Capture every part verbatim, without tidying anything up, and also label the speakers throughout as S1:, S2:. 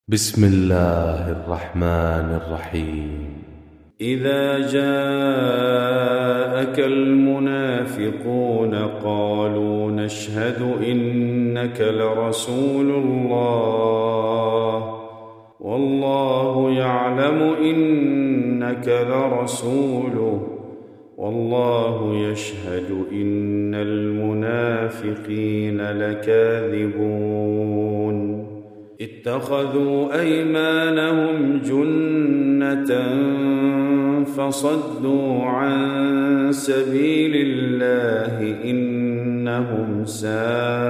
S1: بسم الله الرحمن الرحيم.
S2: إذا جاءك المنافقون قالوا نشهد إنك لرسول الله والله يعلم إنك لرسوله والله يشهد إن المنافقين لكاذبون. اتخذوا أيمانهم جنة فصدوا عن سبيل الله إنهم ساء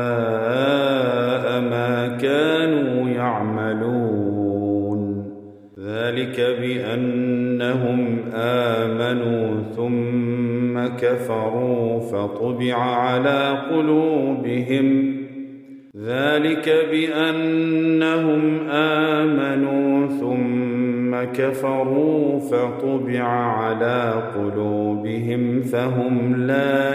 S2: ما كانوا يعملون. ذلك بأنهم آمنوا ثم كفروا فطبع على قلوبهم ذلك بأنهم آمنوا ثم كفروا فطبع على قلوبهم فهم لا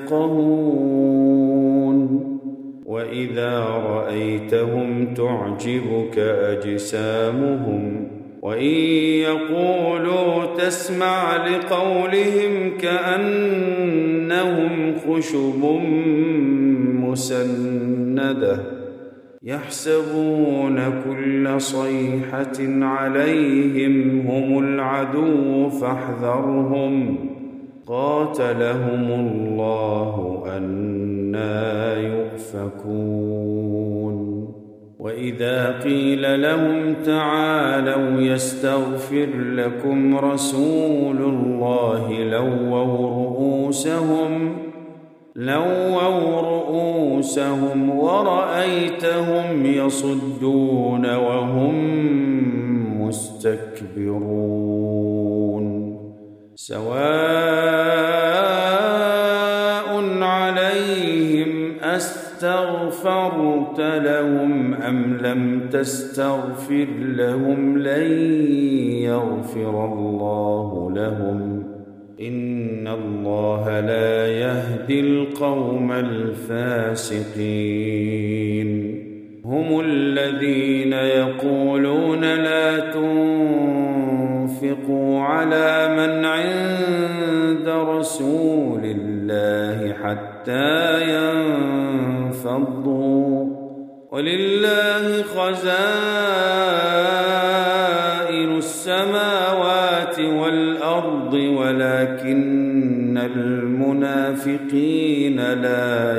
S2: يفقهون. وإذا رأيتهم تعجبك أجسامهم وإن يقولوا تسمع لقولهم كأنهم خشب مسندة يحسبون كل صيحة عليهم هم العدو فاحذرهم قاتلهم الله أنى يؤفكون. وإذا قيل لهم تعالوا يستغفر لكم رسول الله لووا رؤوسهم لووا رؤوسهم ورأيتهم يصدون وهم مستكبرون. سواء عليهم أستغفرت لهم أم لم تستغفر لهم لن يغفر الله لهم إن الله لا يهدي القوم الفاسقين. هم الذين يقولون لا تنفقوا على من عند رسول الله حتى ينفضوا ولله خزائن السماوات والأرض ولكن المنافقين لا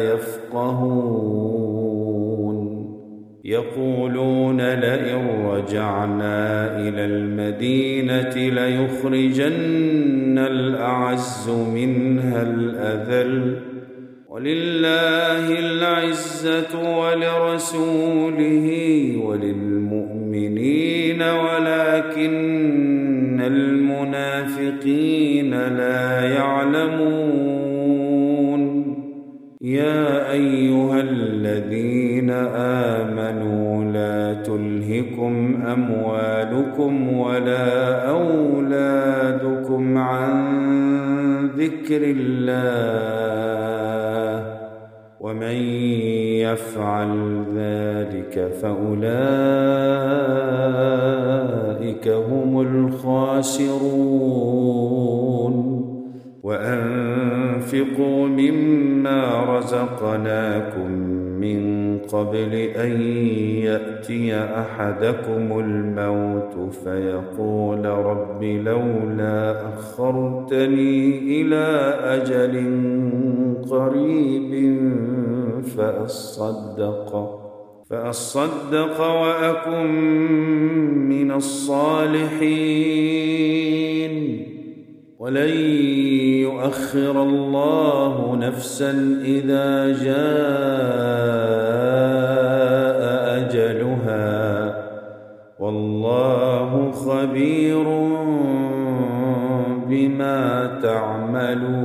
S2: يفقهون. يقولون لئن رجعنا إلى المدينة ليخرجن الأعز منها الأذل ولله العزة ولرسوله وللمؤمنين ولكن المنافقين لا يعلمون. يا أيها الذين آمنوا لا تلهكم أموالكم ولا أولادكم عن ذكر الله ومن يفعل ذلك فأولئك هم الخاسرون. وأنفقوا مما رزقناكم من قبل أن يأتي أحدكم الموت فيقول رب لولا أخرتني إلى أجل قريب فأصدق فأصدق وأكن من الصالحين ولن يؤخر الله نفسا إذا جاء أجلها والله خبير بما تعملون.